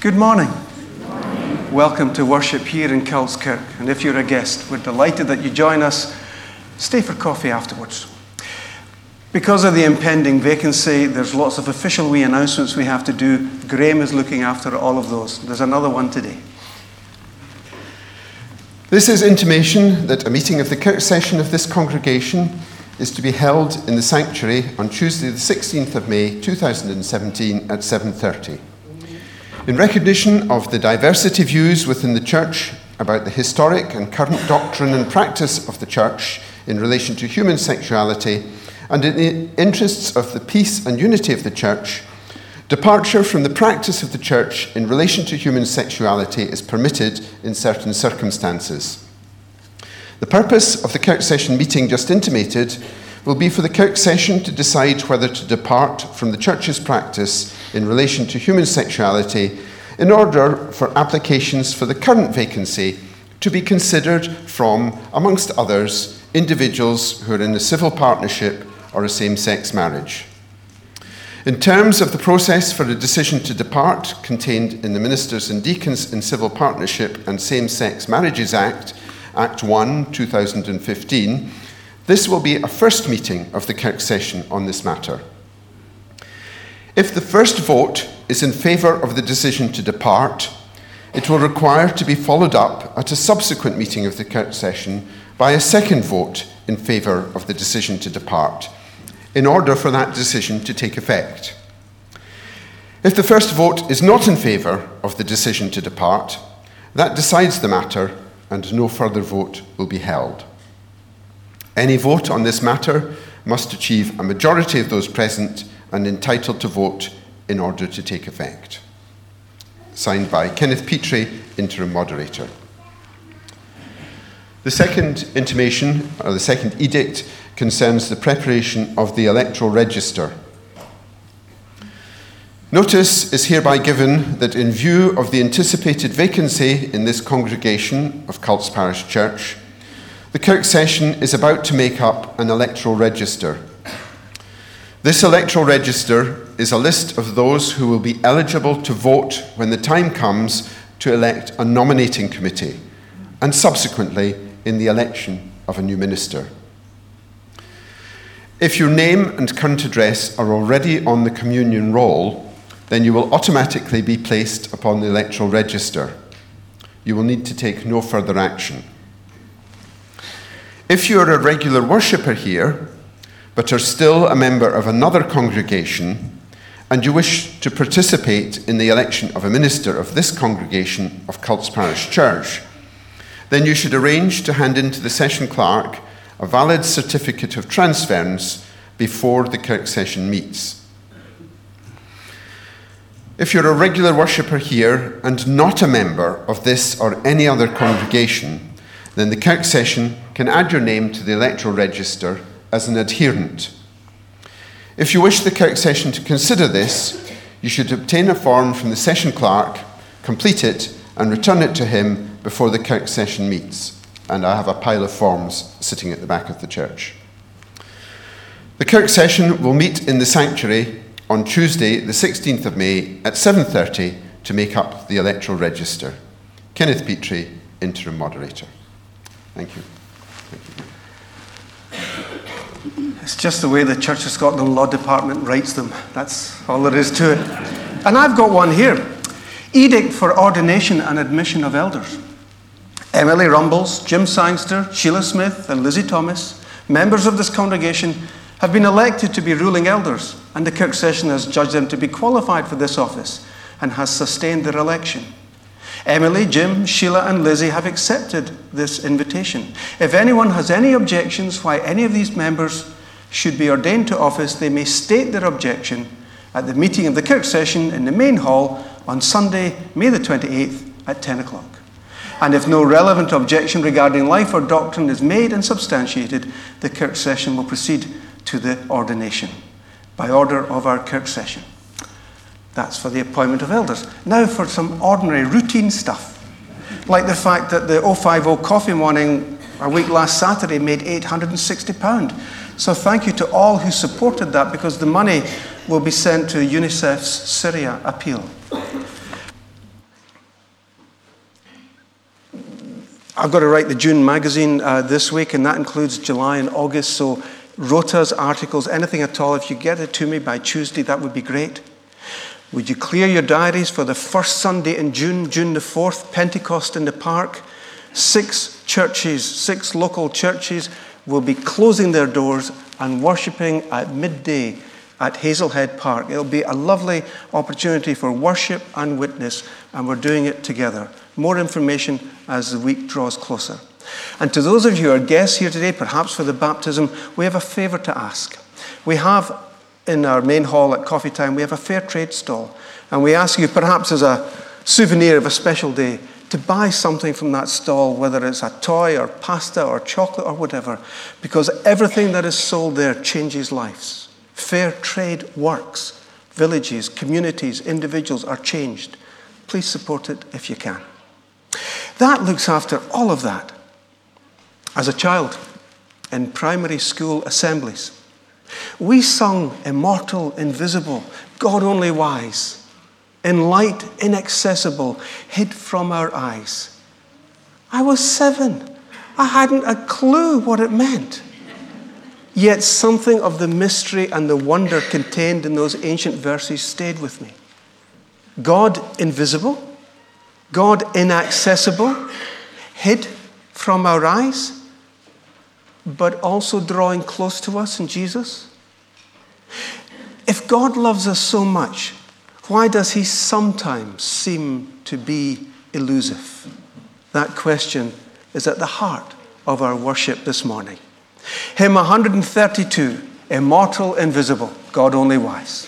Good morning. Welcome to worship here in Cults Kirk. And if you're a guest, we're delighted that you join us. Stay for coffee afterwards. Because of the impending vacancy, there's lots of official wee announcements we have to do. Graham is looking after all of those. There's another one today. This is intimation that a meeting of the Kirk session of this congregation is to be held in the sanctuary on Tuesday the 16th of May 2017 at 7:30. In recognition of the diversity views within the Church about the historic and current doctrine and practice of the Church in relation to human sexuality, and in the interests of the peace and unity of the Church, departure from the practice of the Church in relation to human sexuality is permitted in certain circumstances. The purpose of the Kirk session meeting just intimated will be for the Kirk session to decide whether to depart from the Church's practice in relation to human sexuality in order for applications for the current vacancy to be considered from, amongst others, individuals who are in a civil partnership or a same-sex marriage. In terms of the process for a decision to depart contained in the Ministers and Deacons in Civil Partnership and Same-Sex Marriages Act, Act 1, 2015, this will be a first meeting of the Kirk session on this matter. If the first vote is in favour of the decision to depart, it will require to be followed up at a subsequent meeting of the Kirk session by a second vote in favour of the decision to depart, in order for that decision to take effect. If the first vote is not in favour of the decision to depart, that decides the matter and no further vote will be held. Any vote on this matter must achieve a majority of those present and entitled to vote in order to take effect. Signed by Kenneth Petrie, Interim Moderator. The second intimation, or the second edict, concerns the preparation of the electoral register. Notice is hereby given that in view of the anticipated vacancy in this congregation of Cults Parish Church, the Kirk session is about to make up an electoral register. This electoral register is a list of those who will be eligible to vote when the time comes to elect a nominating committee, and subsequently in the election of a new minister. If your name and current address are already on the communion roll, then you will automatically be placed upon the electoral register. You will need to take no further action. If you are a regular worshipper here, but are still a member of another congregation, and you wish to participate in the election of a minister of this congregation of Cults Parish Church, then you should arrange to hand in to the session clerk a valid certificate of transference before the Kirk session meets. If you're a regular worshipper here and not a member of this or any other congregation, then the Kirk session can add your name to the electoral register as an adherent. If you wish the Kirk session to consider this, you should obtain a form from the session clerk, complete it, and return it to him before the Kirk session meets. And I have a pile of forms sitting at the back of the church. The Kirk session will meet in the sanctuary on Tuesday, the 16th of May at 7:30 to make up the electoral register. Kenneth Petrie, Interim Moderator. Thank you. It's just the way the Church of Scotland Law Department writes them. That's all there is to it. And I've got one here. Edict for ordination and admission of elders. Emily Rumbles, Jim Sangster, Sheila Smith, and Lizzie Thomas, members of this congregation, have been elected to be ruling elders, and the Kirk session has judged them to be qualified for this office and has sustained their election. Emily, Jim, Sheila, and Lizzie have accepted this invitation. If anyone has any objections why any of these members should be ordained to office, they may state their objection at the meeting of the Kirk session in the main hall on Sunday, May the 28th at 10 o'clock. And if no relevant objection regarding life or doctrine is made and substantiated, the Kirk session will proceed to the ordination by order of our Kirk session. That's for the appointment of elders. Now for some ordinary routine stuff, like the fact that the 050 coffee morning a week last Saturday made £860. So thank you to all who supported that, because the money will be sent to UNICEF's Syria appeal. I've got to write the June magazine this week, and that includes July and August. So rotas, articles, anything at all. If you get it to me by Tuesday, that would be great. Would you clear your diaries for the first Sunday in June, June the 4th, Pentecost in the Park? 6 churches, 6 local churches will be closing their doors and worshipping at midday at Hazelhead Park. It'll be a lovely opportunity for worship and witness, and we're doing it together. More information as the week draws closer. And to those of you who are guests here today, perhaps for the baptism, we have a favour to ask. We have in our main hall at coffee time, we have a fair trade stall, and we ask you perhaps as a souvenir of a special day to buy something from that stall, whether it's a toy or pasta or chocolate or whatever, because everything that is sold there changes lives. Fair trade works. Villages, communities, individuals are changed. Please support it if you can. That looks after all of that. As a child in primary school assemblies, we sung Immortal, Invisible, God Only Wise, in light inaccessible, hid from our eyes. I was 7. I hadn't a clue what it meant. Yet something of the mystery and the wonder contained in those ancient verses stayed with me. God invisible, God inaccessible, hid from our eyes, but also drawing close to us in Jesus. If God loves us so much, why does he sometimes seem to be elusive? That question is at the heart of our worship this morning. Hymn 132, Immortal, Invisible, God Only Wise.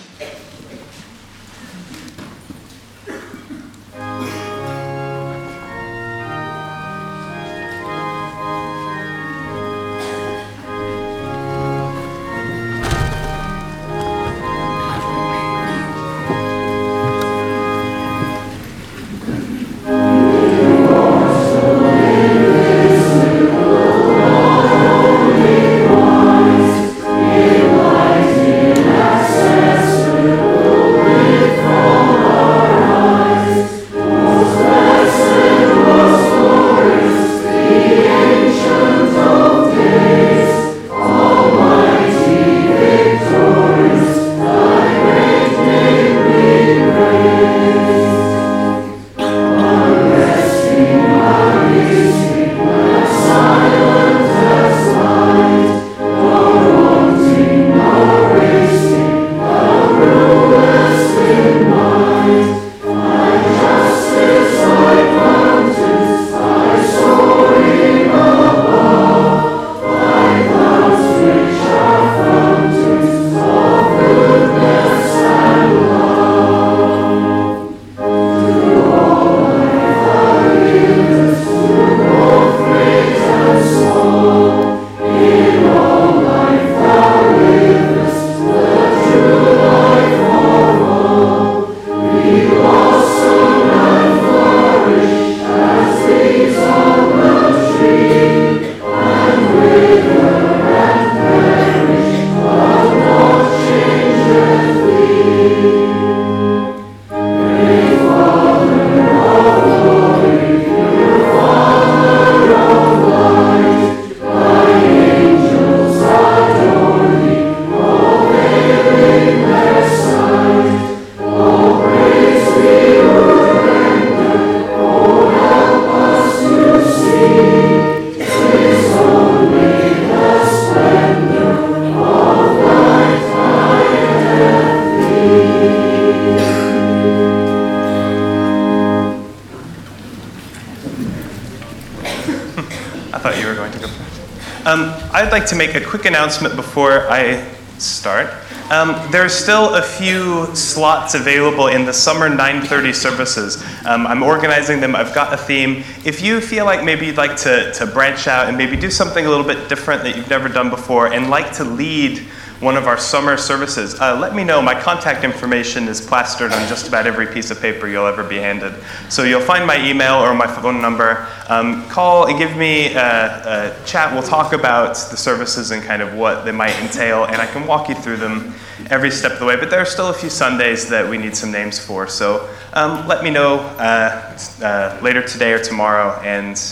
I'd like to make a quick announcement before I start. There's still a few slots available in the summer 9:30 services. I'm organizing them. I've got a theme. If you feel like maybe you'd like to branch out and maybe do something a little bit different that you've never done before and like to lead one of our summer services, let me know. My contact information is plastered on just about every piece of paper you'll ever be handed. So you'll find my email or my phone number. Call and give me a chat. We'll talk about the services and kind of what they might entail, and I can walk you through them every step of the way. But there are still a few Sundays that we need some names for. So let me know later today or tomorrow, and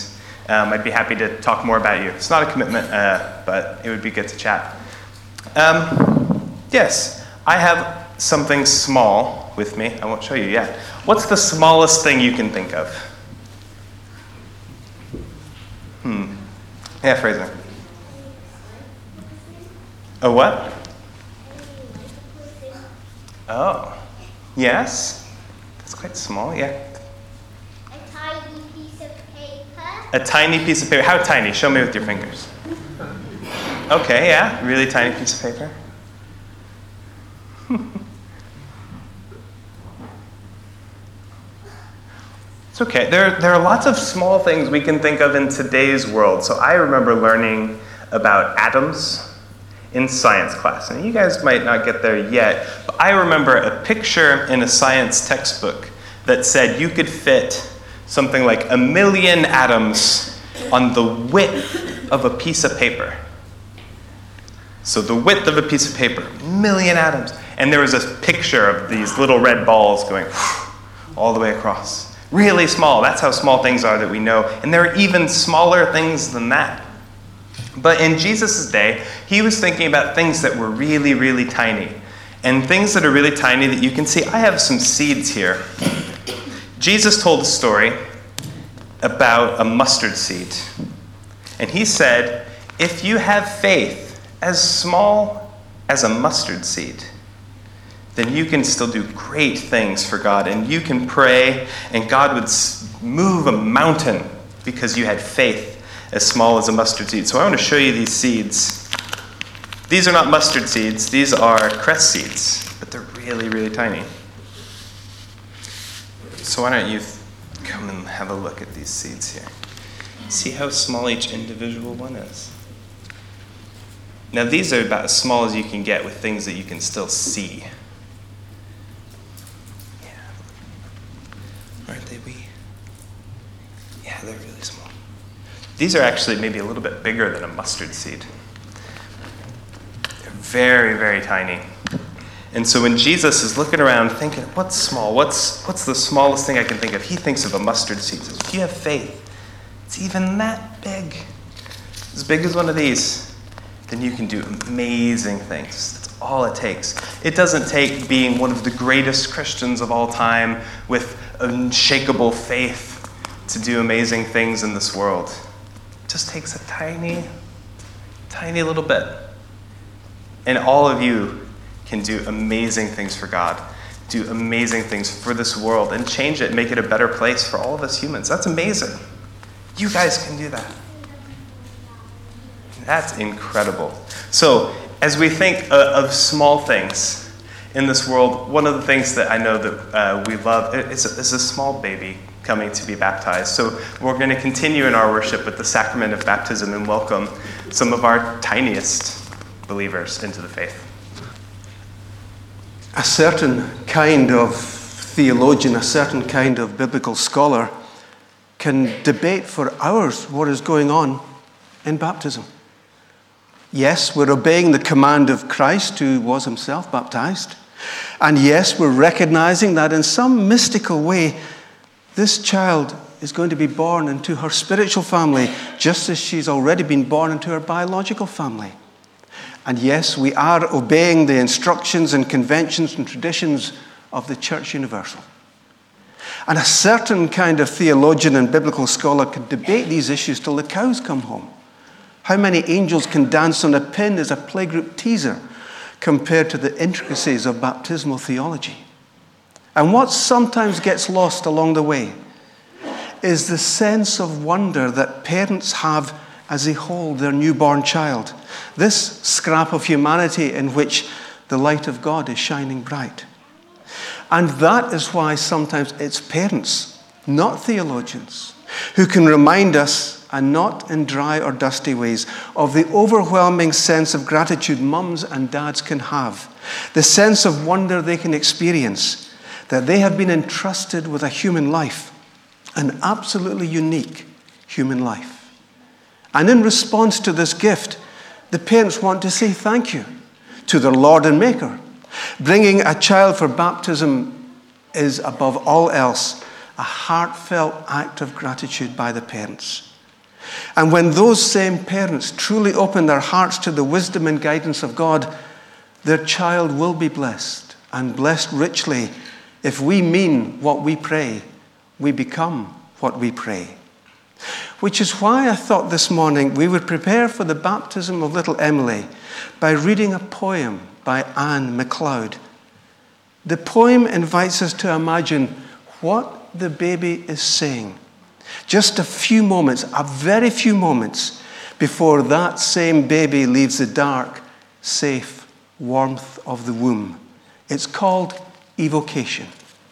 I'd be happy to talk more about you. It's not a commitment, but it would be good to chat. Yes, I have something small with me. I won't show you yet. What's the smallest thing you can think of? Yeah, Fraser. A what? Oh, yes. That's quite small, yeah. A tiny piece of paper. A tiny piece of paper. How tiny? Show me with your fingers. Okay, yeah, really tiny piece of paper. It's okay. There are lots of small things we can think of in today's world. So I remember learning about atoms in science class. And you guys might not get there yet, but I remember a picture in a science textbook that said you could fit something like 1 million atoms on the width of a piece of paper. So the width of a piece of paper, 1 million atoms. And there was a picture of these little red balls going all the way across. Really small. That's how small things are that we know. And there are even smaller things than that. But in Jesus' day, he was thinking about things that were really, really tiny. And things that are really tiny that you can see. I have some seeds here. Jesus told a story about a mustard seed. And he said, if you have faith as small as a mustard seed, then you can still do great things for God. And you can pray, and God would move a mountain because you had faith as small as a mustard seed. So I want to show you these seeds. These are not mustard seeds. These are cress seeds, but they're really, really tiny. So why don't you come and have a look at these seeds here. See how small each individual one is. Now these are about as small as you can get with things that you can still see. Aren't they wee? Yeah, they're really small. These are actually maybe a little bit bigger than a mustard seed. They're very, very tiny. And so when Jesus is looking around thinking, what's small? What's the smallest thing I can think of? He thinks of a mustard seed. He says, if you have faith, it's even that big. As big as one of these, then you can do amazing things. That's all it takes. It doesn't take being one of the greatest Christians of all time with unshakable faith to do amazing things in this world. It just takes a tiny, tiny little bit. And all of you can do amazing things for God, do amazing things for this world, and change it, make it a better place for all of us humans. That's amazing. You guys can do that. That's incredible. So, as we think of small things in this world, one of the things that I know that we love is a small baby coming to be baptized. So we're going to continue in our worship with the sacrament of baptism and welcome some of our tiniest believers into the faith. A certain kind of theologian, a certain kind of biblical scholar can debate for hours what is going on in baptism. Yes, we're obeying the command of Christ, who was himself baptized. And yes, we're recognizing that in some mystical way, this child is going to be born into her spiritual family, just as she's already been born into her biological family. And yes, we are obeying the instructions and conventions and traditions of the Church Universal. And a certain kind of theologian and biblical scholar can debate these issues till the cows come home. How many angels can dance on a pin is a playgroup teaser compared to the intricacies of baptismal theology. And what sometimes gets lost along the way is the sense of wonder that parents have as they hold their newborn child. This scrap of humanity in which the light of God is shining bright. And that is why sometimes it's parents, not theologians, who can remind us, and not in dry or dusty ways, of the overwhelming sense of gratitude mums and dads can have, the sense of wonder they can experience, that they have been entrusted with a human life, an absolutely unique human life. And in response to this gift, the parents want to say thank you to their Lord and Maker. Bringing a child for baptism is, above all else, a heartfelt act of gratitude by the parents. And when those same parents truly open their hearts to the wisdom and guidance of God, their child will be blessed, and blessed richly. If we mean what we pray, we become what we pray. Which is why I thought this morning we would prepare for the baptism of little Emily by reading a poem by Anne MacLeod. The poem invites us to imagine what the baby is saying. Just a few moments, a very few moments, before that same baby leaves the dark, safe warmth of the womb. It's called evocation.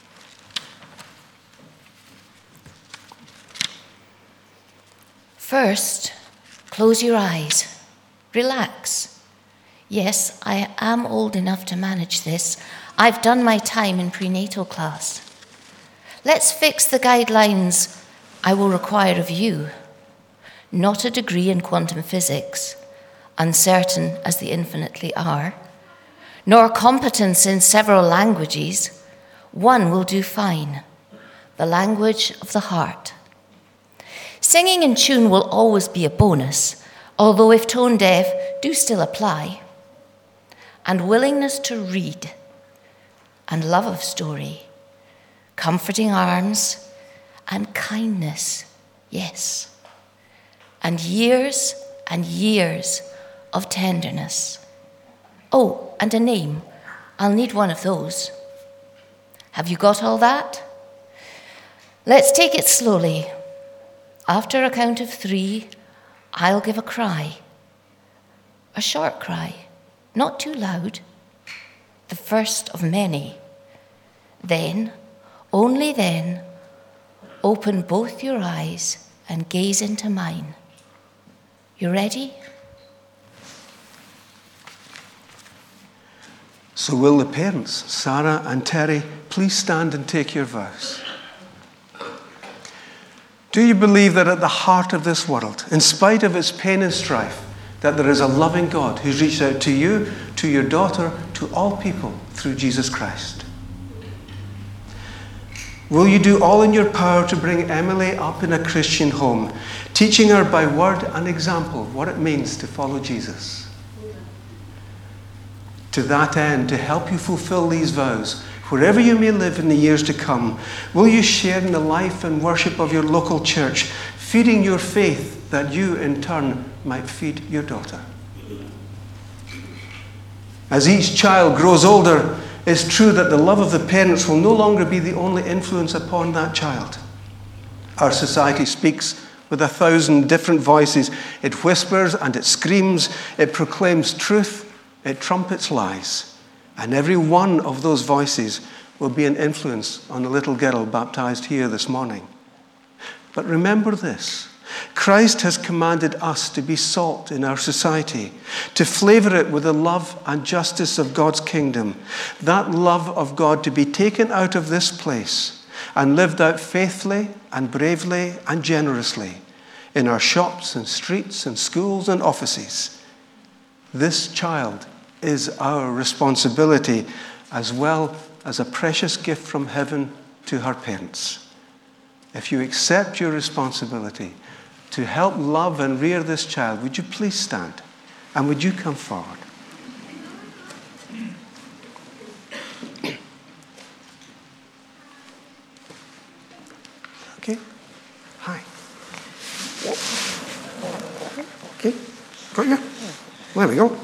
First, close your eyes. Relax. Yes, I am old enough to manage this. I've done my time in prenatal class. Let's fix the guidelines I will require of you. Not a degree in quantum physics, uncertain as the infinitely are, nor competence in several languages. One will do fine, the language of the heart. Singing in tune will always be a bonus, although if tone deaf, do still apply. And willingness to read, and love of story, comforting arms, and kindness, yes. And years of tenderness. Oh, and a name. I'll need one of those. Have you got all that? Let's take it slowly. After a count of 3, I'll give a cry. A short cry, not too loud. The first of many. Then, only then, open both your eyes and gaze into mine. You ready? So will the parents, Sarah and Terry, please stand and take your vows. Do you believe that at the heart of this world, in spite of its pain and strife, that there is a loving God who's reached out to you, to your daughter, to all people through Jesus Christ? Will you do all in your power to bring Emily up in a Christian home, teaching her by word and example what it means to follow Jesus? To that end, to help you fulfill these vows, wherever you may live in the years to come, will you share in the life and worship of your local church, feeding your faith that you in turn might feed your daughter? As each child grows older, it's true that the love of the parents will no longer be the only influence upon that child. Our society speaks with 1,000 different voices. It whispers and it screams, it proclaims truth, it trumpets lies. And every one of those voices will be an influence on the little girl baptized here this morning. But remember this: Christ has commanded us to be salt in our society, to flavor it with the love and justice of God's kingdom. That love of God to be taken out of this place and lived out faithfully and bravely and generously in our shops and streets and schools and offices. This child is our responsibility, as well as a precious gift from heaven to her parents. If you accept your responsibility to help love and rear this child, would you please stand and would you come forward? Okay. Hi. Okay. Got you? There we go.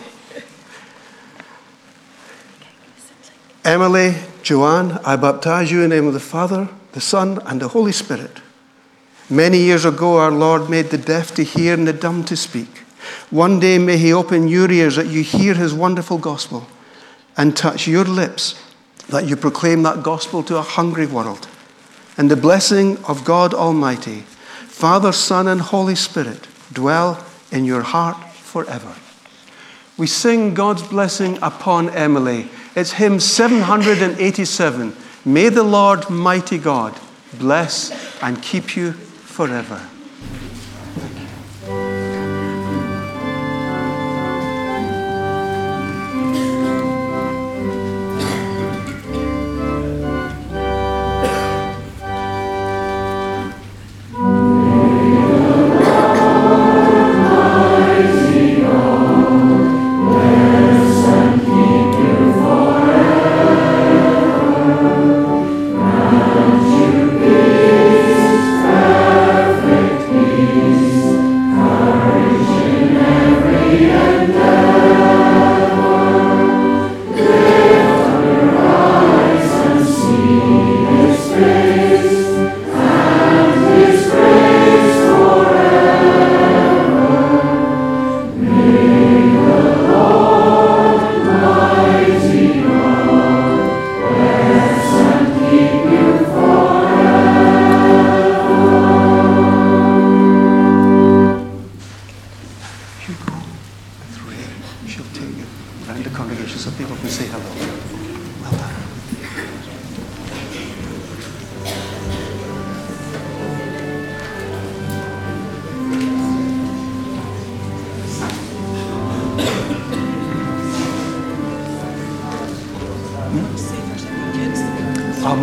Emily, Joanne, I baptize you in the name of the Father, the Son, and the Holy Spirit. Many years ago, our Lord made the deaf to hear and the dumb to speak. One day may he open your ears that you hear his wonderful gospel and touch your lips that you proclaim that gospel to a hungry world. And the blessing of God Almighty, Father, Son, and Holy Spirit dwell in your heart forever. We sing God's blessing upon Emily. It's hymn 787. May the Lord, mighty God, bless and keep you forever. Thank you.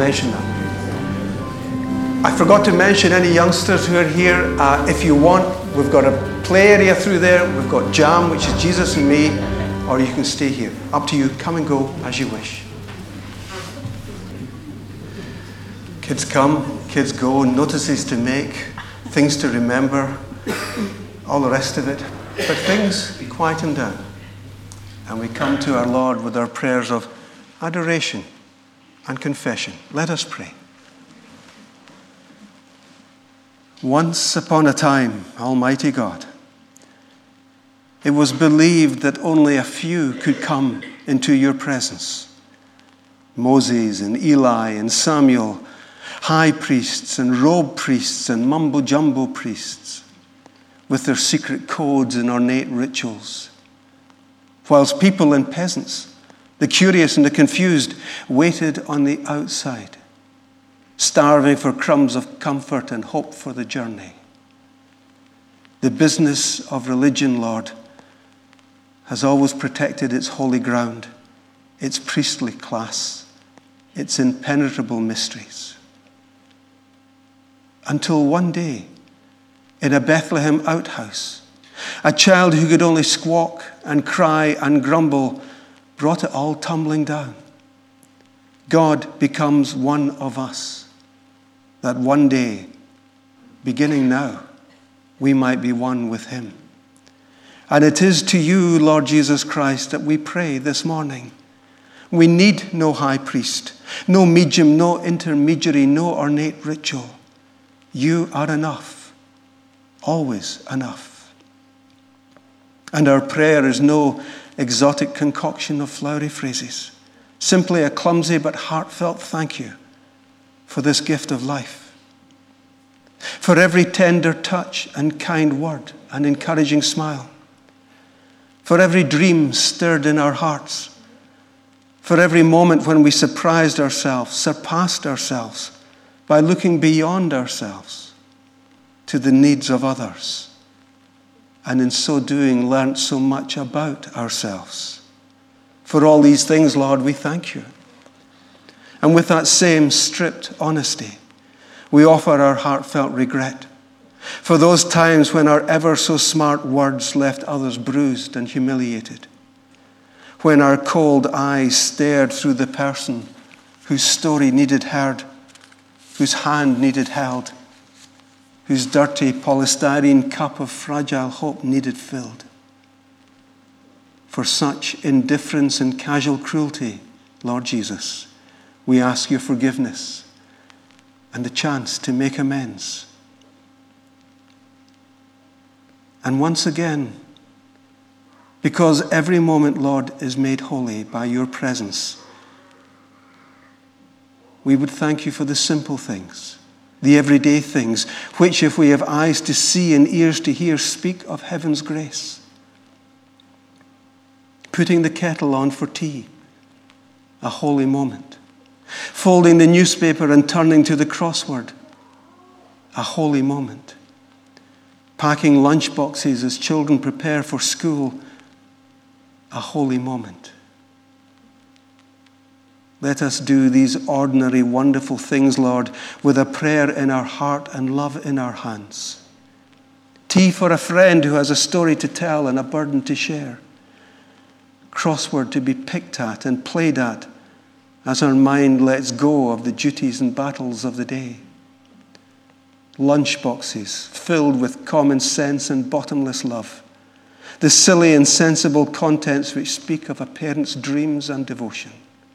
mention that. I forgot to mention any youngsters who are here. If you want, we've got a play area through there. We've got Jam, which is Jesus and Me, or you can stay here. Up to you. Come and go as you wish. Kids come, kids go, notices to make, things to remember, all the rest of it. But things quieten down. And we come to our Lord with our prayers of adoration and confession. Let us pray. Once upon a time, Almighty God, it was believed that only a few could come into your presence. Moses and Eli and Samuel, high priests and robe priests and mumbo-jumbo priests, with their secret codes and ornate rituals. Whilst people and peasants, the curious and the confused, waited on the outside, starving for crumbs of comfort and hope for the journey. The business of religion, Lord, has always protected its holy ground, its priestly class, its impenetrable mysteries. Until one day, in a Bethlehem outhouse, a child who could only squawk and cry and grumble brought it all tumbling down. God becomes one of us, that one day, beginning now, we might be one with him. And it is to you, Lord Jesus Christ, that we pray this morning. We need no high priest, no medium, no intermediary, no ornate ritual. You are enough, always enough. And our prayer is no exotic concoction of flowery phrases, simply a clumsy but heartfelt thank you for this gift of life, for every tender touch and kind word and encouraging smile, for every dream stirred in our hearts, for every moment when we surprised ourselves, surpassed ourselves by looking beyond ourselves to the needs of others, and in so doing learnt so much about ourselves. For all these things, Lord, we thank you. And with that same stripped honesty, we offer our heartfelt regret for those times when our ever so smart words left others bruised and humiliated, when our cold eyes stared through the person whose story needed heard, whose hand needed held, whose dirty polystyrene cup of fragile hope needed filled. For such indifference and casual cruelty, Lord Jesus, we ask your forgiveness and the chance to make amends. And once again, because every moment, Lord, is made holy by your presence, we would thank you for the simple things, the everyday things, which, if we have eyes to see and ears to hear, speak of heaven's grace. Putting the kettle on for tea, a holy moment. Folding the newspaper and turning to the crossword, a holy moment. Packing lunch boxes as children prepare for school, a holy moment. Let us do these ordinary, wonderful things, Lord, with a prayer in our heart and love in our hands. Tea for a friend who has a story to tell and a burden to share. Crossword to be picked at and played at as our mind lets go of the duties and battles of the day. Lunch boxes filled with common sense and bottomless love. The silly and sensible contents which speak of a parent's dreams and devotion.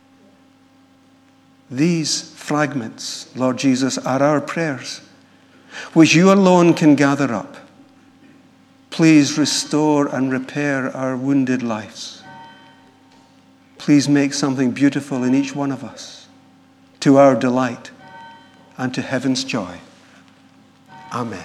These fragments, Lord Jesus, are our prayers, which you alone can gather up. Please restore and repair our wounded lives. Please make something beautiful in each one of us, to our delight and to heaven's joy. Amen.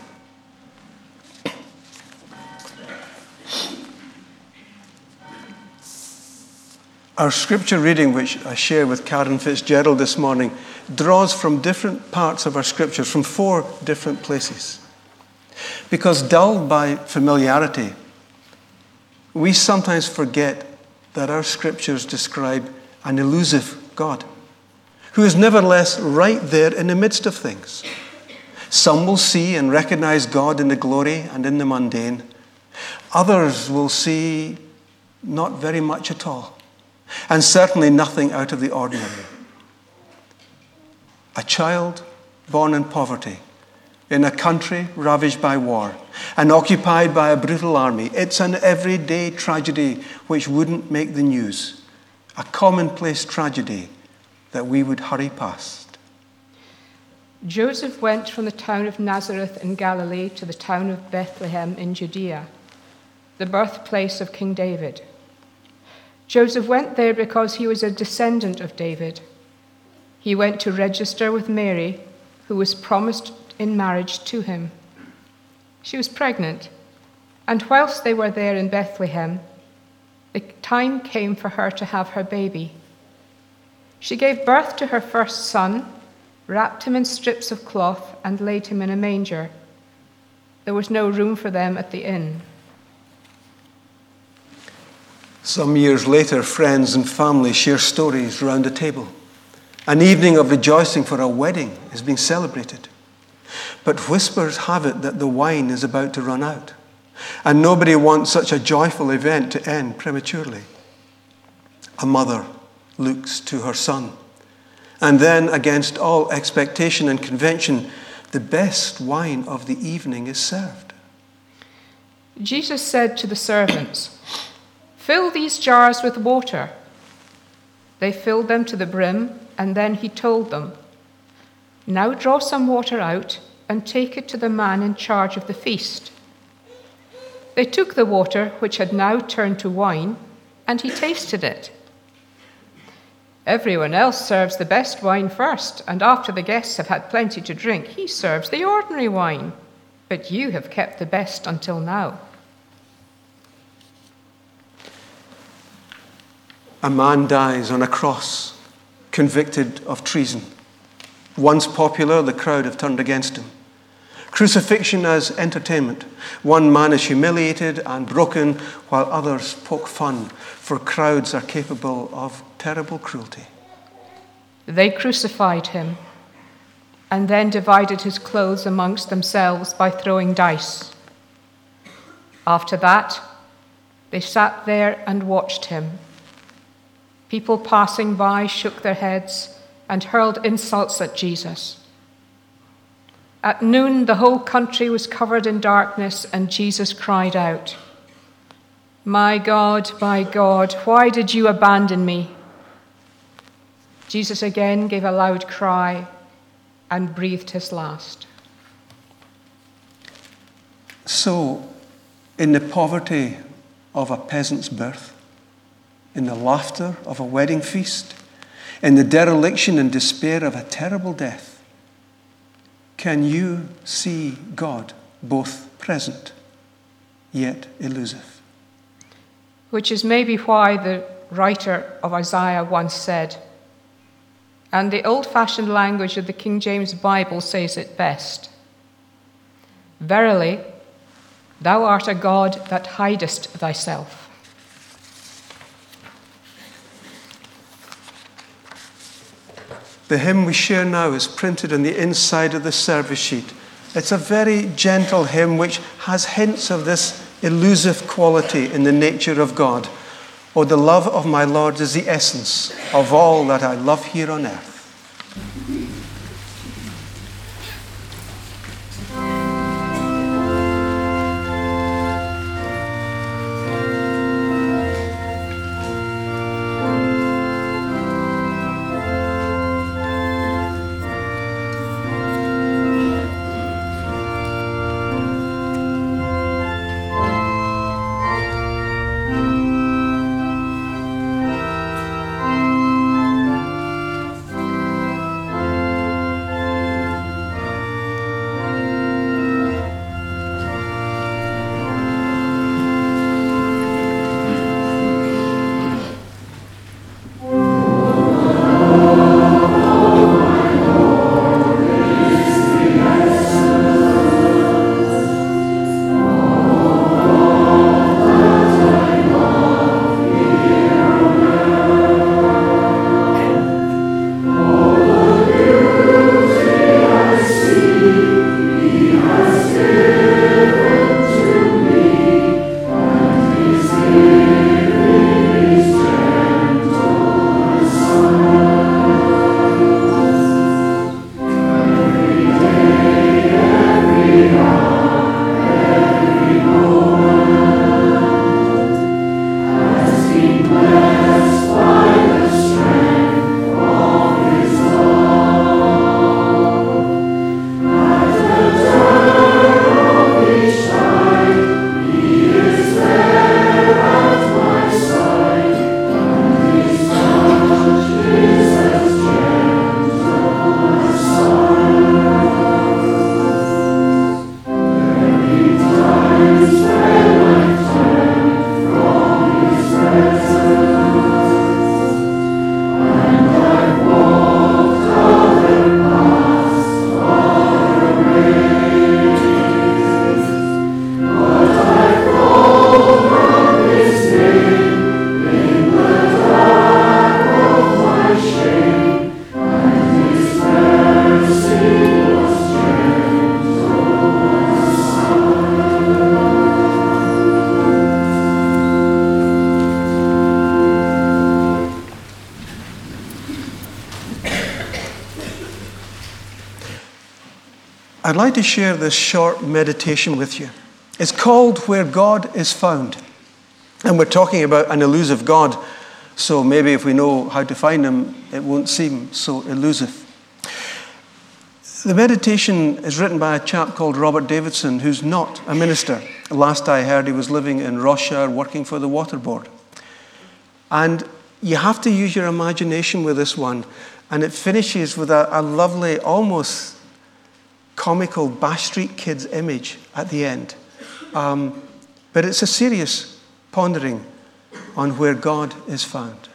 Our scripture reading, which I share with Karen Fitzgerald this morning, draws from different parts of our scriptures, from 4 different places. Because dulled by familiarity, we sometimes forget that our scriptures describe an elusive God who is nevertheless right there in the midst of things. Some will see and recognize God in the glory and in the mundane. Others will see not very much at all, and certainly nothing out of the ordinary. A child born in poverty, in a country ravaged by war and occupied by a brutal army. It's an everyday tragedy which wouldn't make the news, a commonplace tragedy that we would hurry past. Joseph went from the town of Nazareth in Galilee to the town of Bethlehem in Judea, the birthplace of King David. Joseph went there because he was a descendant of David. He went to register with Mary, who was promised in marriage to him. She was pregnant, and whilst they were there in Bethlehem, the time came for her to have her baby. She gave birth to her first son, wrapped him in strips of cloth, and laid him in a manger. There was no room for them at the inn. Some years later, friends and family share stories round a table. An evening of rejoicing for a wedding is being celebrated. But whispers have it that the wine is about to run out, and nobody wants such a joyful event to end prematurely. A mother looks to her son, and then, against all expectation and convention, the best wine of the evening is served. Jesus said to the servants, "Fill these jars with water." They filled them to the brim, and then he told them, "Now draw some water out and take it to the man in charge of the feast." They took the water, which had now turned to wine, and he tasted it. "Everyone else serves the best wine first, and after the guests have had plenty to drink, he serves the ordinary wine. But you have kept the best until now." A man dies on a cross, convicted of treason. Once popular, the crowd have turned against him. Crucifixion as entertainment. One man is humiliated and broken, while others poke fun, for crowds are capable of terrible cruelty. They crucified him, and then divided his clothes amongst themselves by throwing dice. After that, they sat there and watched him. People passing by shook their heads and hurled insults at Jesus. At noon, the whole country was covered in darkness, and Jesus cried out, my God, why did you abandon me?" Jesus again gave a loud cry and breathed his last. So, in the poverty of a peasant's birth, in the laughter of a wedding feast, in the dereliction and despair of a terrible death, can you see God both present yet elusive? Which is maybe why the writer of Isaiah once said, and the old-fashioned language of the King James Bible says it best, "Verily, thou art a God that hidest thyself." The hymn we share now is printed on the inside of the service sheet. It's a very gentle hymn which has hints of this elusive quality in the nature of God. Oh, the love of my Lord is the essence of all that I love here on earth. I'd like to share this short meditation with you. It's called Where God is Found. And we're talking about an elusive God, so maybe if we know how to find him, it won't seem so elusive. The meditation is written by a chap called Robert Davidson, who's not a minister. Last I heard, he was living in Rossshire, working for the Water Board. And you have to use your imagination with this one. And it finishes with a lovely, almost comical Bash Street Kids image at the end. But it's a serious pondering on where God is found.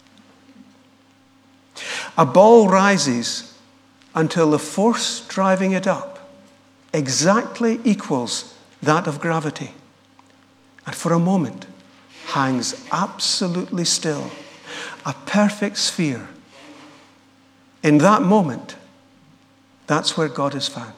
A ball rises until the force driving it up exactly equals that of gravity, and for a moment hangs absolutely still, a perfect sphere. In that moment, that's where God is found.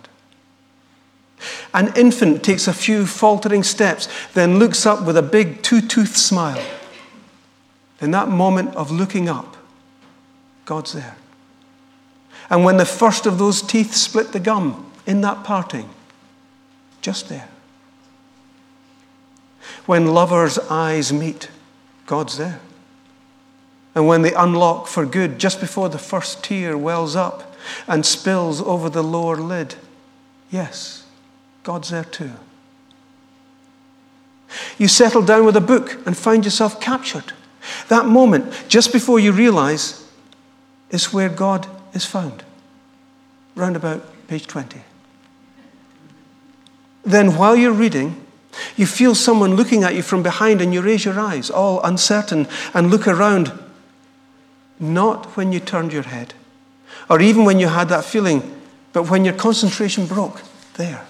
An infant takes a few faltering steps, then looks up with a big two-toothed smile. In that moment of looking up, God's there. And when the first of those teeth split the gum in that parting, just there. When lovers' eyes meet, God's there. And when they unlock for good, just before the first tear wells up and spills over the lower lid, yes, God's there too. You settle down with a book and find yourself captured. That moment, just before you realize, is where God is found. Round about page 20. Then while you're reading, you feel someone looking at you from behind and you raise your eyes, all uncertain, and look around. Not when you turned your head, or even when you had that feeling, but when your concentration broke, there.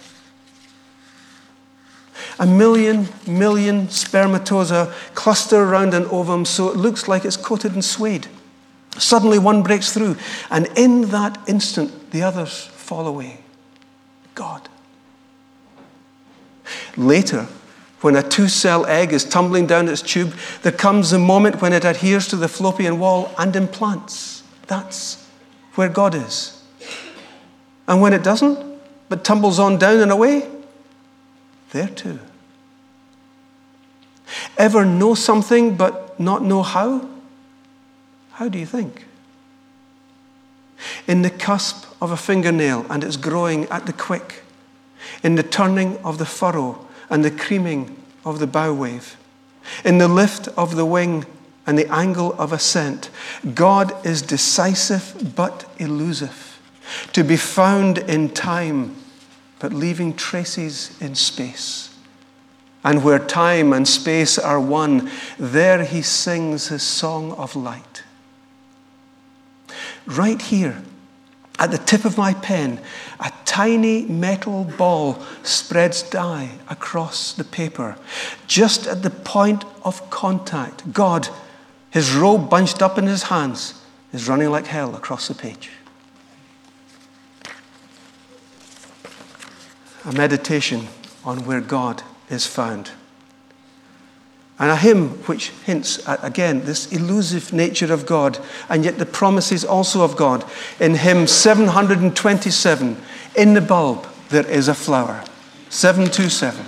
A million spermatozoa cluster around an ovum so it looks like it's coated in suede. Suddenly one breaks through, and in that instant, the others fall away. God. Later, when a 2-cell egg is tumbling down its tube, there comes a moment when it adheres to the fallopian wall and implants. That's where God is. And when it doesn't, but tumbles on down and away, there too. Ever know something but not know how? How do you think? In the cusp of a fingernail and it's growing at the quick, in the turning of the furrow and the creaming of the bow wave, in the lift of the wing and the angle of ascent, God is decisive but elusive, to be found in time but leaving traces in space. And where time and space are one, there he sings his song of light. Right here, at the tip of my pen, a tiny metal ball spreads dye across the paper. Just at the point of contact, God, his robe bunched up in his hands, is running like hell across the page. A meditation on where God is found. And a hymn which hints at, again, this elusive nature of God, and yet the promises also of God. In hymn 727, in the bulb there is a flower. 727.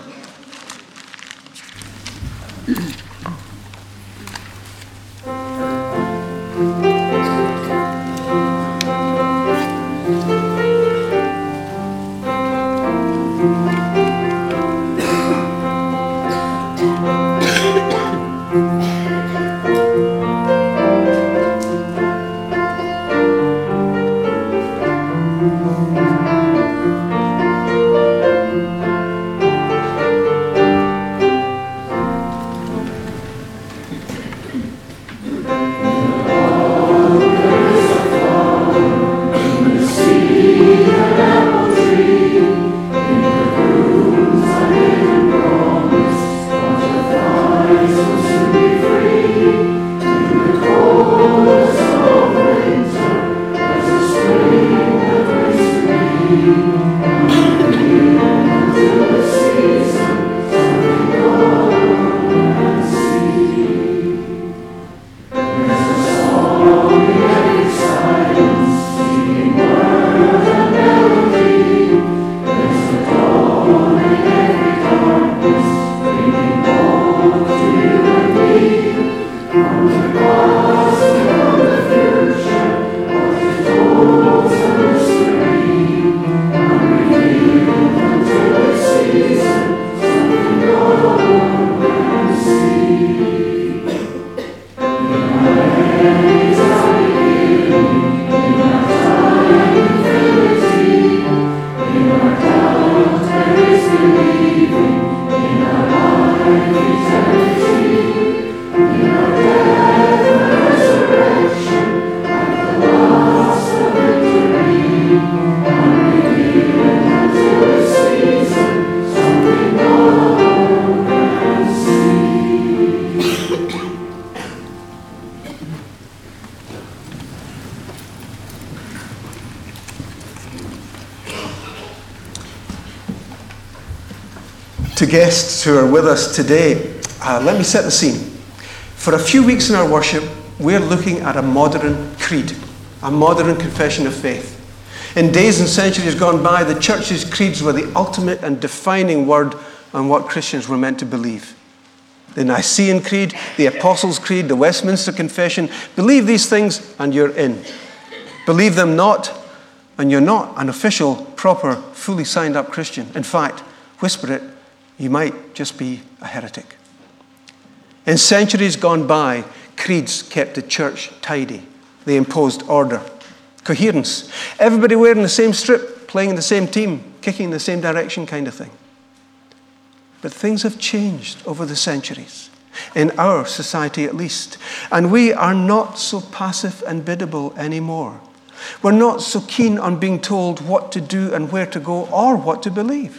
To guests who are with us today, let me set the scene. For a few weeks in our worship, we're looking at a modern creed, a modern confession of faith. In days and centuries gone by, the church's creeds were the ultimate and defining word on what Christians were meant to believe. The Nicene Creed, the Apostles' Creed, the Westminster Confession. Believe these things and you're in. Believe them not and you're not an official, proper, fully signed up Christian. In fact, whisper it, you might just be a heretic. In centuries gone by, creeds kept the church tidy. They imposed order, coherence. Everybody wearing the same strip, playing in the same team, kicking in the same direction kind of thing. But things have changed over the centuries, in our society at least. And we are not so passive and biddable anymore. We're not so keen on being told what to do and where to go or what to believe.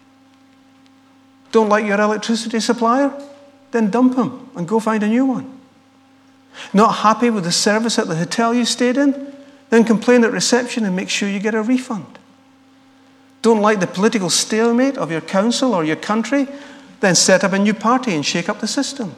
Don't like your electricity supplier? Then dump him and go find a new one. Not happy with the service at the hotel you stayed in? Then complain at reception and make sure you get a refund. Don't like the political stalemate of your council or your country? Then set up a new party and shake up the system.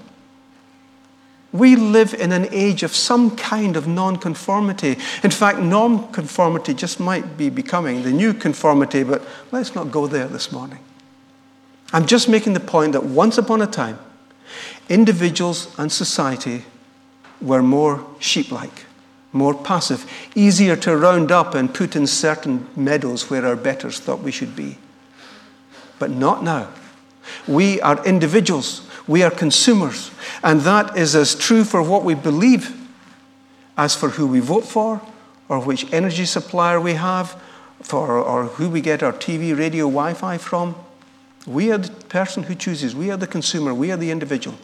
We live in an age of some kind of non-conformity. In fact, non-conformity just might be becoming the new conformity, but let's not go there this morning. I'm just making the point that once upon a time, individuals and society were more sheep-like, more passive, easier to round up and put in certain meadows where our betters thought we should be. But not now. We are individuals. We are consumers. And that is as true for what we believe as for who we vote for, or which energy supplier we have, or who we get our TV, radio, Wi-Fi from. We are the person who chooses. We are the consumer. We are the individual.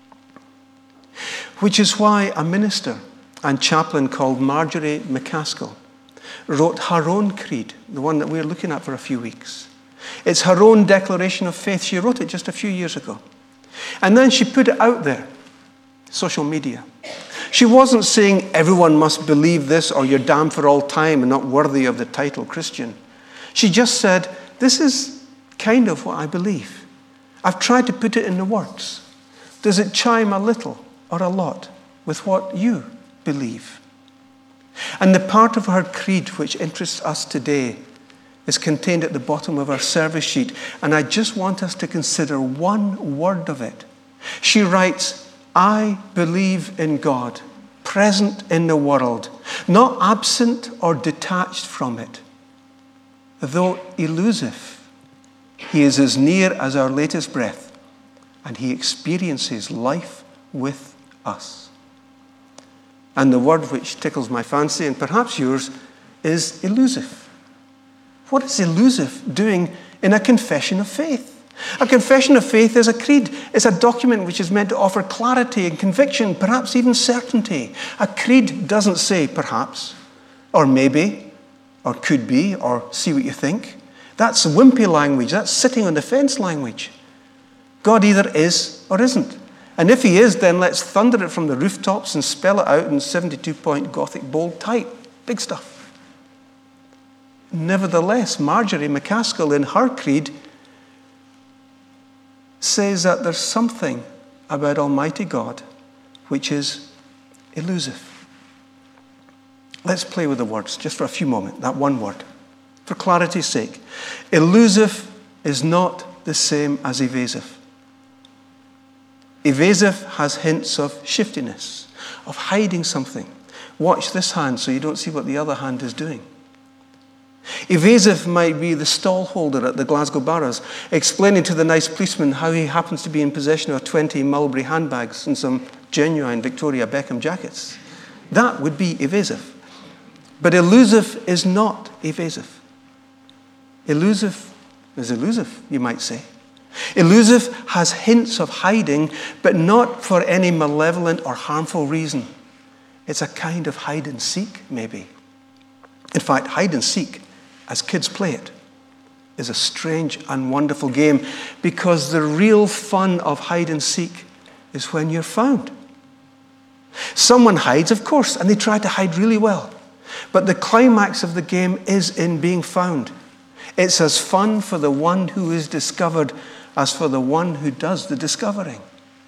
Which is why a minister and chaplain called Marjorie McCaskill wrote her own creed, the one that we're looking at for a few weeks. It's her own declaration of faith. She wrote it just a few years ago. And then she put it out there, social media. She wasn't saying everyone must believe this or you're damned for all time and not worthy of the title Christian. She just said, this is kind of what I believe. I've tried to put it into words. Does it chime a little or a lot with what you believe? And the part of her creed which interests us today is contained at the bottom of our service sheet, and I just want us to consider one word of it. She writes, I believe in God, present in the world, not absent or detached from it. Though elusive, he is as near as our latest breath, and he experiences life with us. And the word which tickles my fancy, and perhaps yours, is elusive. What is elusive doing in a confession of faith? A confession of faith is a creed. It's a document which is meant to offer clarity and conviction, perhaps even certainty. A creed doesn't say perhaps, or maybe, or could be, or see what you think. That's wimpy language. That's sitting on the fence language. God either is or isn't. And if he is, then let's thunder it from the rooftops and spell it out in 72-point Gothic bold type. Big stuff. Nevertheless, Marjorie McCaskill in her creed says that there's something about Almighty God which is elusive. Let's play with the words just for a few moments, that one word. For clarity's sake, elusive is not the same as evasive. Evasive has hints of shiftiness, of hiding something. Watch this hand so you don't see what the other hand is doing. Evasive might be the stall holder at the Glasgow Barras, explaining to the nice policeman how he happens to be in possession of 20 Mulberry handbags and some genuine Victoria Beckham jackets. That would be evasive. But elusive is not evasive. Elusive is elusive, you might say. Elusive has hints of hiding, but not for any malevolent or harmful reason. It's a kind of hide and seek, maybe. In fact, hide and seek, as kids play it, is a strange and wonderful game, because the real fun of hide and seek is when you're found. Someone hides, of course, and they try to hide really well. But the climax of the game is in being found. It's as fun for the one who is discovered as for the one who does the discovering.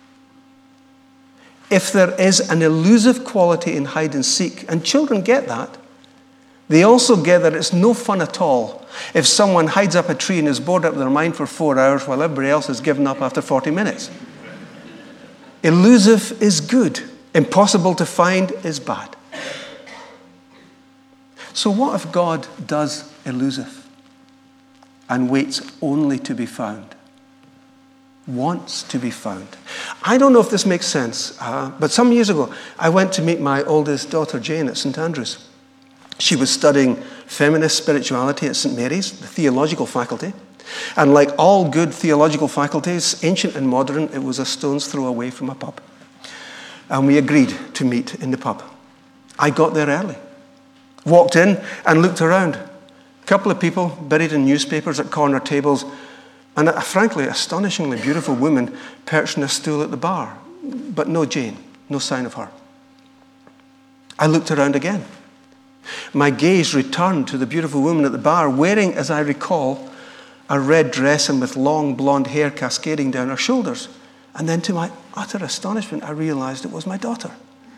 If there is an elusive quality in hide and seek, and children get that, they also get that it's no fun at all if someone hides up a tree and is bored out of their mind for 4 hours while everybody else has given up after 40 minutes. Elusive is good. Impossible to find is bad. So what if God does elusive and waits only to be found? Wants to be found. I don't know if this makes sense, but some years ago, I went to meet my oldest daughter, Jane, at St. Andrews. She was studying feminist spirituality at St. Mary's, the theological faculty. And like all good theological faculties, ancient and modern, it was a stone's throw away from a pub. And we agreed to meet in the pub. I got there early, walked in and looked around. A couple of people buried in newspapers at corner tables, and a frankly astonishingly beautiful woman perched on a stool at the bar. But no Jane, no sign of her. I looked around again. My gaze returned to the beautiful woman at the bar, wearing, as I recall, a red dress and with long blonde hair cascading down her shoulders. And then to my utter astonishment, I realized it was my daughter.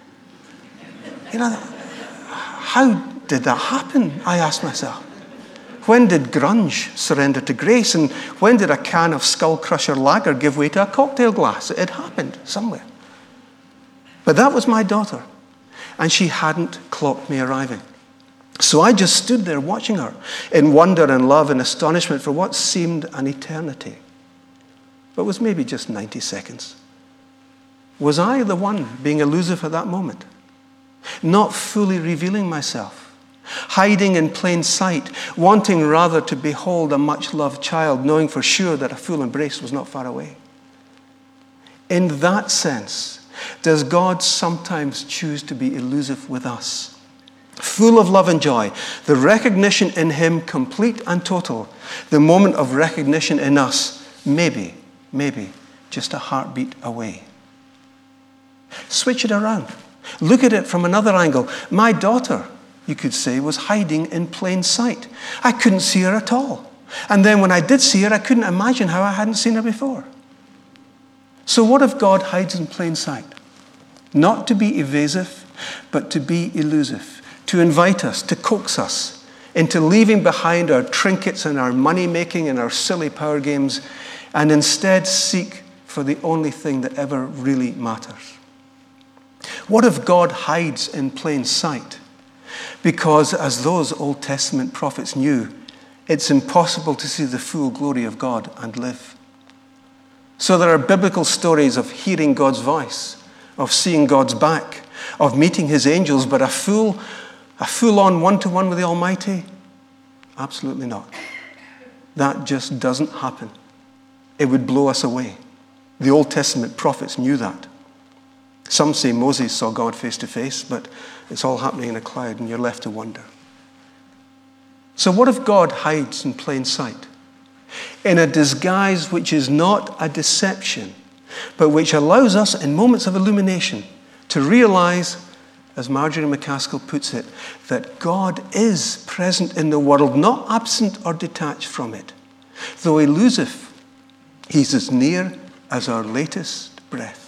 You know, how did that happen? I asked myself. When did grunge surrender to grace? And when did a can of Skull Crusher lager give way to a cocktail glass? It happened somewhere. But that was my daughter. And she hadn't clocked me arriving. So I just stood there watching her in wonder and love and astonishment for what seemed an eternity, but was maybe just 90 seconds. Was I the one being elusive at that moment? Not fully revealing myself, hiding in plain sight, wanting rather to behold a much-loved child, knowing for sure that a full embrace was not far away. In that sense, does God sometimes choose to be elusive with us? Full of love and joy, the recognition in him complete and total, the moment of recognition in us, maybe just a heartbeat away. Switch it around. Look at it from another angle. My daughter, you could say, was hiding in plain sight. I couldn't see her at all. And then when I did see her, I couldn't imagine how I hadn't seen her before. So what if God hides in plain sight? Not to be evasive, but to be elusive. To invite us, to coax us into leaving behind our trinkets and our money-making and our silly power games, and instead seek for the only thing that ever really matters. What if God hides in plain sight? Because, as those Old Testament prophets knew, it's impossible to see the full glory of God and live. So there are biblical stories of hearing God's voice, of seeing God's back, of meeting his angels, but a full-on one-to-one with the Almighty? Absolutely not. That just doesn't happen. It would blow us away. The Old Testament prophets knew that. Some say Moses saw God face to face, but it's all happening in a cloud and you're left to wonder. So what if God hides in plain sight? In a disguise which is not a deception, but which allows us in moments of illumination to realize, as Marjorie McCaskill puts it, that God is present in the world, not absent or detached from it. Though elusive, he's as near as our latest breath.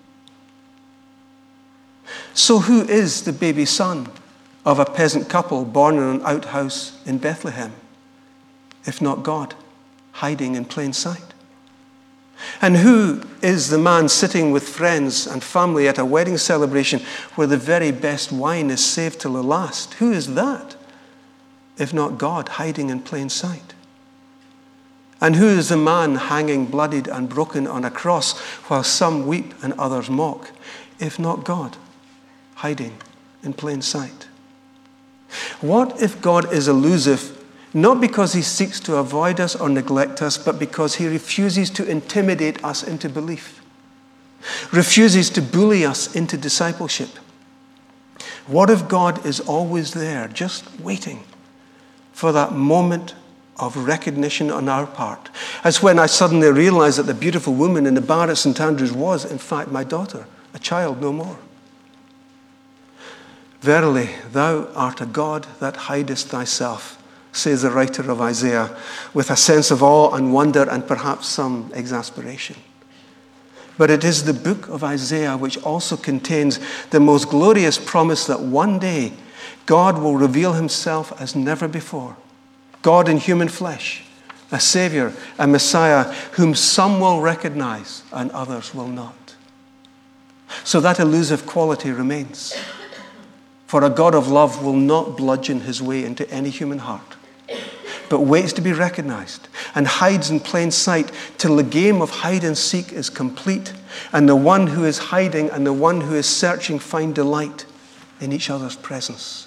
So who is the baby son of a peasant couple born in an outhouse in Bethlehem, if not God, hiding in plain sight? And who is the man sitting with friends and family at a wedding celebration where the very best wine is saved till the last? Who is that, if not God, hiding in plain sight? And who is the man hanging bloodied and broken on a cross while some weep and others mock, if not God, hiding in plain sight? What if God is elusive Not because he seeks to avoid us or neglect us, but because he refuses to intimidate us into belief, refuses to bully us into discipleship. What if God is always there, just waiting for that moment of recognition on our part? That's when I suddenly realized that the beautiful woman in the bar at St. Andrews was, in fact, my daughter, a child no more. Verily, thou art a God that hidest thyself, says the writer of Isaiah, with a sense of awe and wonder and perhaps some exasperation. But it is the book of Isaiah which also contains the most glorious promise that one day God will reveal himself as never before. God in human flesh, a Savior, a Messiah, whom some will recognize and others will not. So that elusive quality remains. For a God of love will not bludgeon his way into any human heart, but waits to be recognized and hides in plain sight till the game of hide and seek is complete and the one who is hiding and the one who is searching find delight in each other's presence.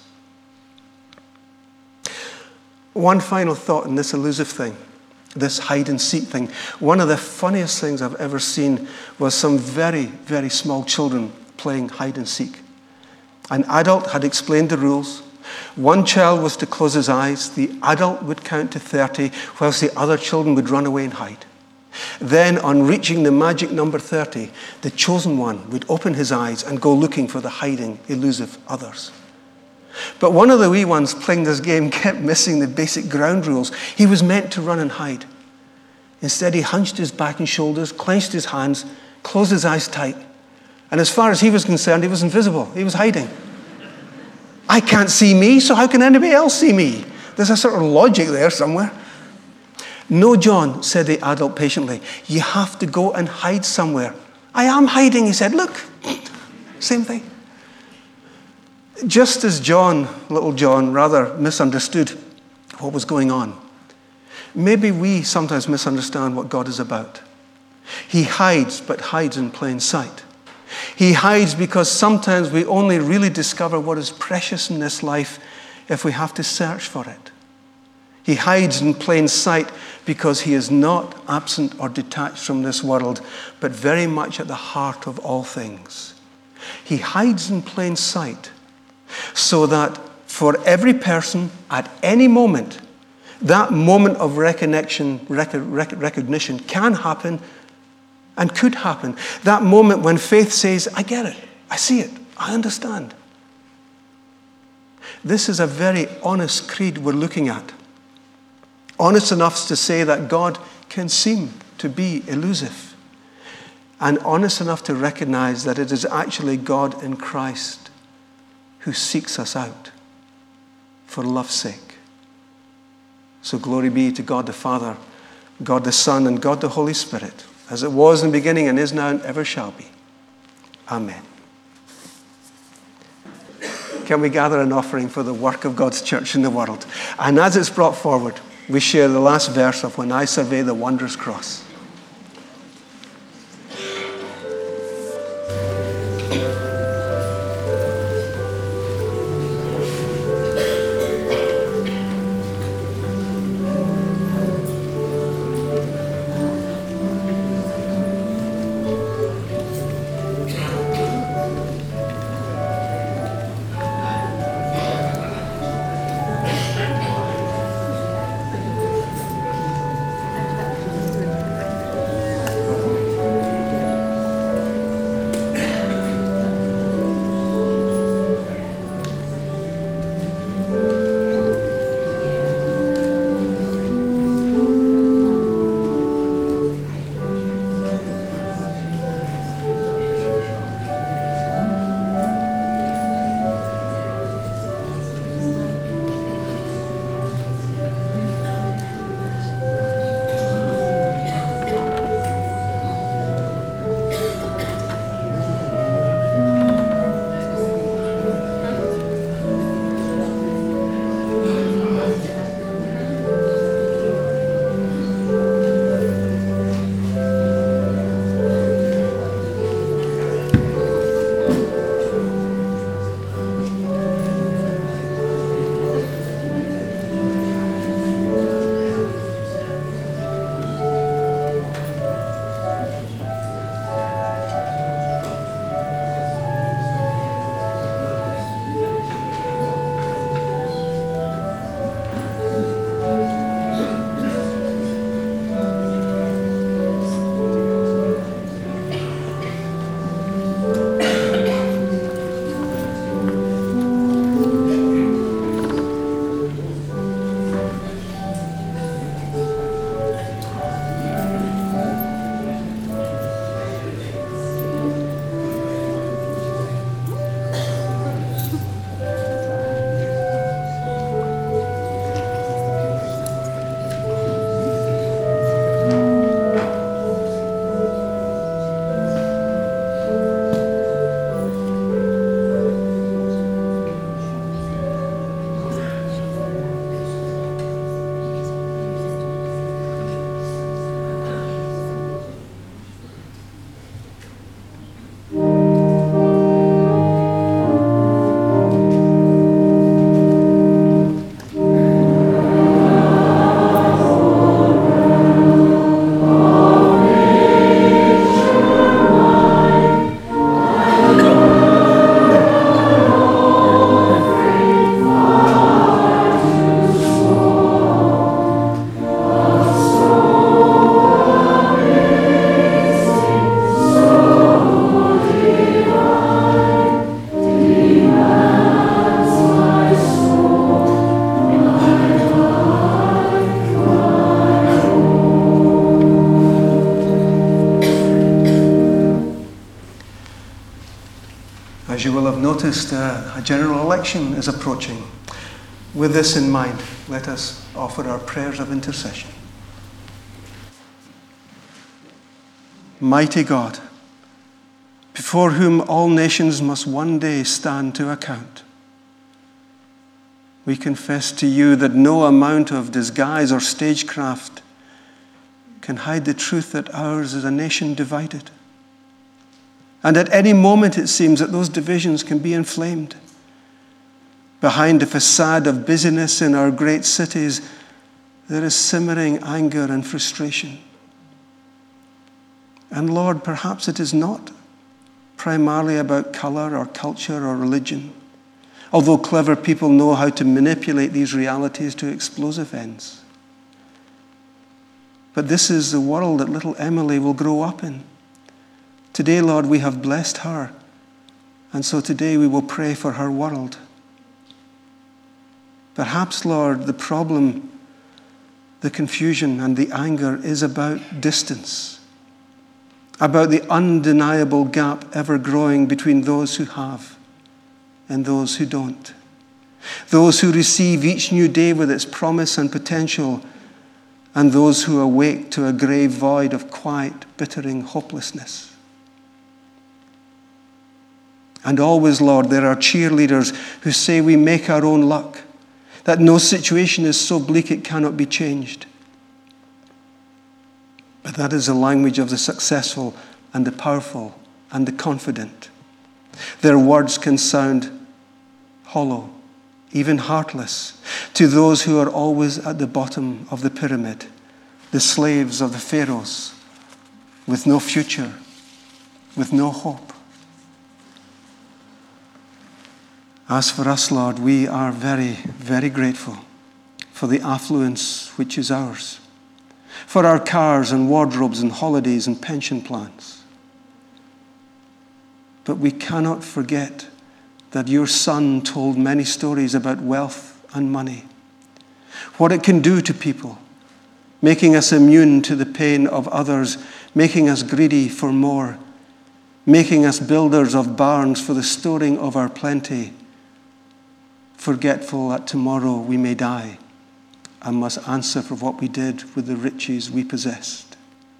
One final thought in this elusive thing, this hide and seek thing. One of the funniest things I've ever seen was some very, very small children playing hide and seek. An adult had explained the rules. One child was to close his eyes. The adult would count to 30, whilst the other children would run away and hide. Then, on reaching the magic number 30, the chosen one would open his eyes and go looking for the hiding, elusive others. But one of the wee ones playing this game kept missing the basic ground rules. He was meant to run and hide. Instead, he hunched his back and shoulders, clenched his hands, closed his eyes tight. And as far as he was concerned, he was invisible. He was hiding. I can't see me, so how can anybody else see me? There's a sort of logic there somewhere. No, John, said the adult patiently. You have to go and hide somewhere. I am hiding, he said. Look, same thing. Just as John, little John, rather misunderstood what was going on, maybe we sometimes misunderstand what God is about. He hides, but hides in plain sight. He hides because sometimes we only really discover what is precious in this life if we have to search for it. He hides in plain sight because he is not absent or detached from this world, but very much at the heart of all things. He hides in plain sight so that for every person at any moment, that moment of recognition can happen and could happen. That moment when faith says, I get it, I see it, I understand. This is a very honest creed we're looking at. Honest enough to say that God can seem to be elusive. And honest enough to recognize that it is actually God in Christ who seeks us out for love's sake. So glory be to God the Father, God the Son, and God the Holy Spirit, as it was in the beginning and is now and ever shall be. Amen. Can we gather an offering for the work of God's church in the world? And as it's brought forward, we share the last verse of When I Survey the Wondrous Cross. As you will have noticed, a general election is approaching. With this in mind, let us offer our prayers of intercession. Mighty God, before whom all nations must one day stand to account, we confess to you that no amount of disguise or stagecraft can hide the truth that ours is a nation divided. And at any moment it seems that those divisions can be inflamed. Behind the facade of busyness in our great cities, there is simmering anger and frustration. And Lord, perhaps it is not primarily about color or culture or religion, although clever people know how to manipulate these realities to explosive ends. But this is the world that little Emily will grow up in. Today, Lord, we have blessed her, and so today we will pray for her world. Perhaps, Lord, the problem, the confusion, and the anger is about distance, about the undeniable gap ever growing between those who have and those who don't, those who receive each new day with its promise and potential, and those who awake to a grave void of quiet, bittering hopelessness. And always, Lord, there are cheerleaders who say we make our own luck, that no situation is so bleak it cannot be changed. But that is the language of the successful and the powerful and the confident. Their words can sound hollow, even heartless, to those who are always at the bottom of the pyramid, the slaves of the pharaohs, with no future, with no hope. As for us, Lord, we are very, very grateful for the affluence which is ours, for our cars and wardrobes and holidays and pension plans. But we cannot forget that your Son told many stories about wealth and money, what it can do to people, making us immune to the pain of others, making us greedy for more, making us builders of barns for the storing of our plenty, forgetful that tomorrow we may die and must answer for what we did with the riches we possessed.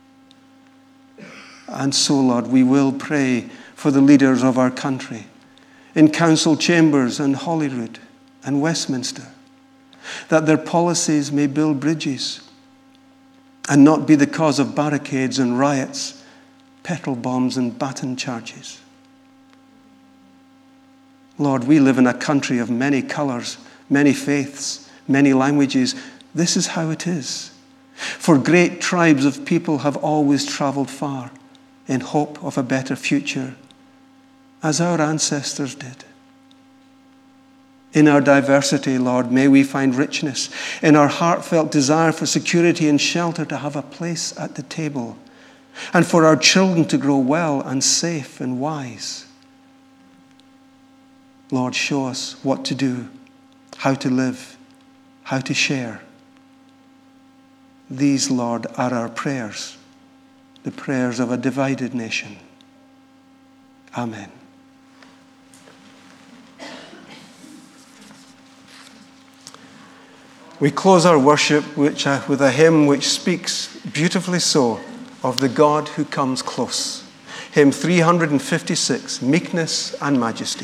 And so, Lord, we will pray for the leaders of our country in council chambers and Holyrood and Westminster, that their policies may build bridges and not be the cause of barricades and riots, petrol bombs and baton charges. Lord, we live in a country of many colors, many faiths, many languages. This is how it is. For great tribes of people have always traveled far in hope of a better future, as our ancestors did. In our diversity, Lord, may we find richness in our heartfelt desire for security and shelter, to have a place at the table, and for our children to grow well and safe and wise. Lord, show us what to do, how to live, how to share. These, Lord, are our prayers, the prayers of a divided nation. Amen. We close our worship with a hymn which speaks beautifully so of the God who comes close. Hymn 356, Meekness and Majesty.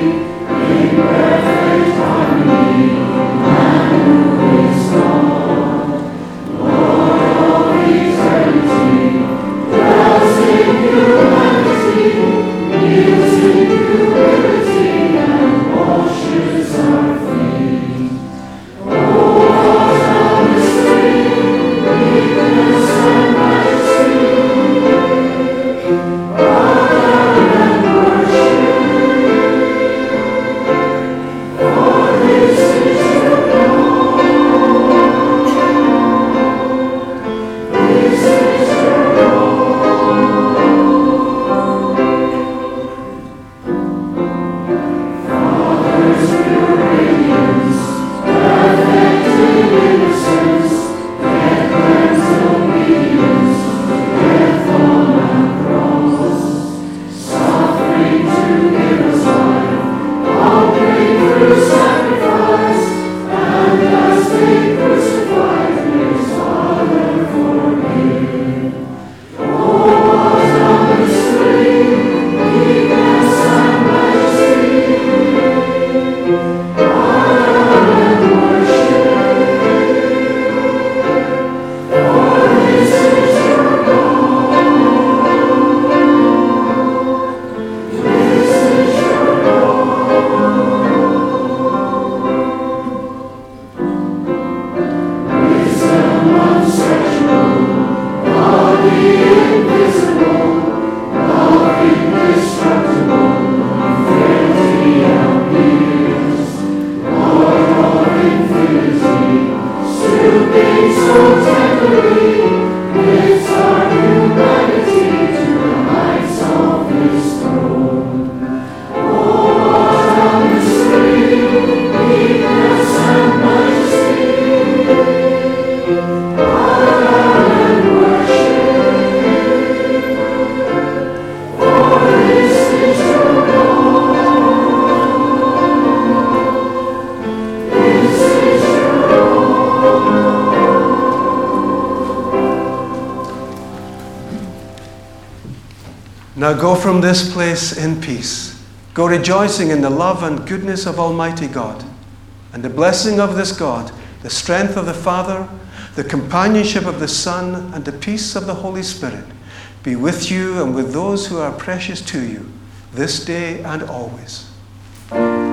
Lord. Now go from this place in peace. Go rejoicing in the love and goodness of Almighty God. And the blessing of this God, the strength of the Father, the companionship of the Son, and the peace of the Holy Spirit be with you and with those who are precious to you, this day and always.